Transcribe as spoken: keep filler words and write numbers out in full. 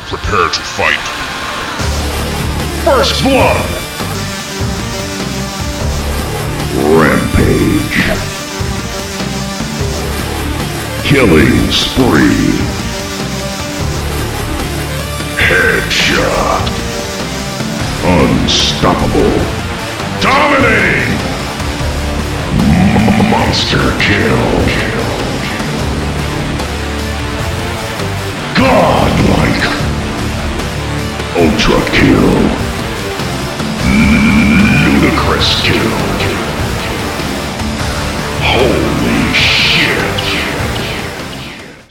Prepare to fight. First blood! Rampage. Killing spree. Headshot. Unstoppable. Dominating! M- monster kill. Godlike. Ultra kill. Ludicrous kill.